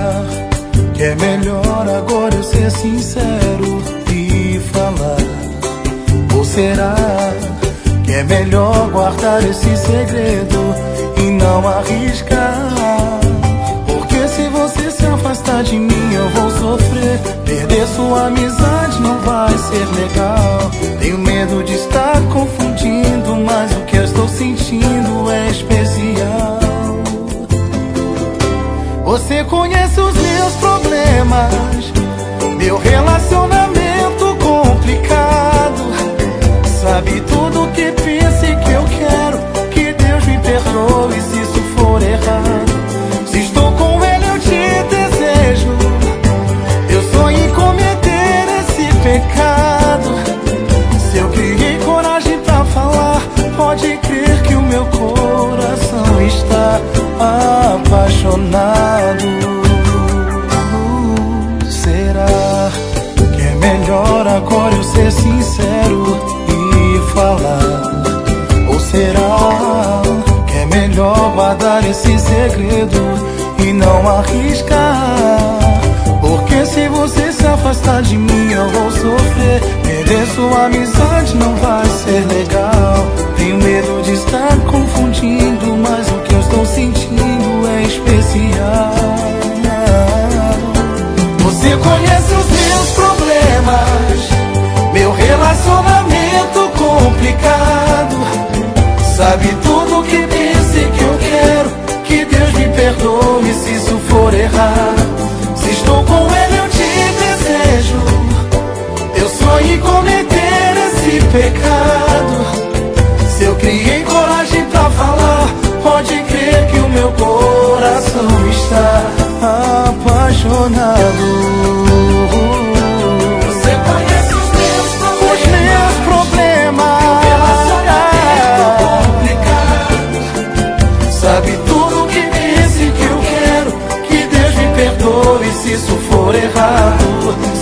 que é melhor agora eu ser sincero e falar? Ou será que é melhor guardar esse segredo e não arriscar? Porque se você se afastar de mim eu vou sofrer. Perder sua amizade não vai ser legal. Tenho medo de estar confundindo, mas o que eu estou sentindo é especial. Você conhece os meus problemas, meu relacionamento complicado. Sabe tudo o que penso e que eu quero. Que Deus me perdoe se isso for errado. Se estou com ele eu te desejo. Eu sonho em cometer esse pecado. Se eu criei coragem pra falar, pode crer que o meu coração está apaixonado. Será que é melhor agora eu ser sincero e falar? Ou será que é melhor guardar esse segredo e não arriscar? Porque se você se afastar de mim eu vou sofrer. Perder sua amizade não vai ser legal. Tenho medo de estar confundindo, mas o que eu estou sentindo é especial. Você conhece os meus problemas, meu relacionamento complicado. Sabe tudo o que penso e que eu quero. Que Deus me perdoe se isso for errado. Se estou com ele eu te desejo. Eu sonho em cometer esse pecado. Se eu criei coragem pra falar, pode crer que o meu coração está apaixonado. Você conhece os meus problemas, meu relacionamento complicado. Sabe tudo o que penso e que eu quero. Que Deus me perdoe se isso for errado.